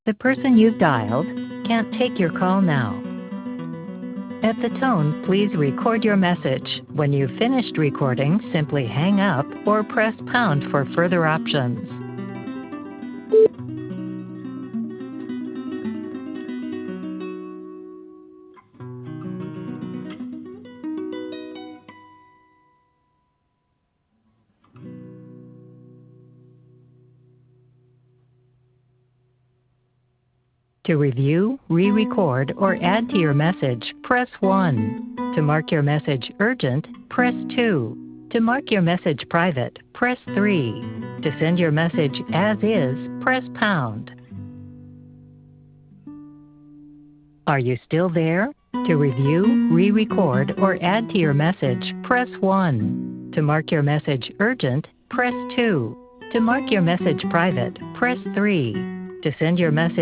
The person you've dialed can't take your call now. At the tone, please record your message. When you've finished recording, simply hang up or press pound for further options. To review, re-record, or add to your message, press 1. To mark your message urgent, press 2. To mark your message private, press 3. To send your message as is, press pound. Are you still there? To review, re-record, or add to your message, press 1. To mark your message urgent, press 2. To mark your message private, press 3. To send your message